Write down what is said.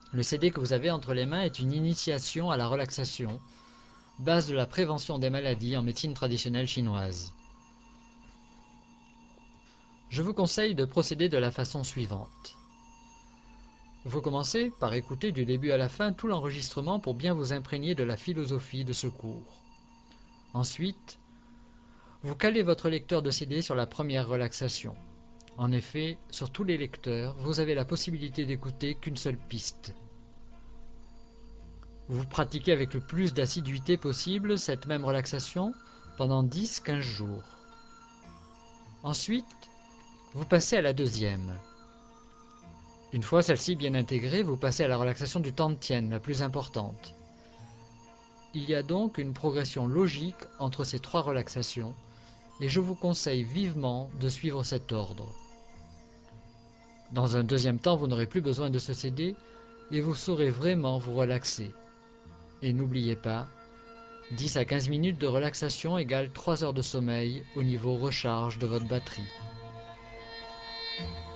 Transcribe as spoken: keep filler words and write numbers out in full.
Le C D que vous avez entre les mains est une initiation à la relaxation, base de la prévention des maladies en médecine traditionnelle chinoise. Je vous conseille de procéder de la façon suivante. Vous commencez par écouter du début à la fin tout l'enregistrement pour bien vous imprégner de la philosophie de ce cours. Ensuite, vous calez votre lecteur de C D sur la première relaxation. En effet, sur tous les lecteurs, vous avez la possibilité d'écouter qu'une seule piste. Vous pratiquez avec le plus d'assiduité possible cette même relaxation pendant dix à quinze jours. Ensuite, vous passez à la deuxième. Une fois celle-ci bien intégrée, vous passez à la relaxation du temps de tienne, la plus importante. Il y a donc une progression logique entre ces trois relaxations, et je vous conseille vivement de suivre cet ordre. Dans un deuxième temps, vous n'aurez plus besoin de ce C D et vous saurez vraiment vous relaxer. Et n'oubliez pas, dix à quinze minutes de relaxation égale trois heures de sommeil au niveau recharge de votre batterie.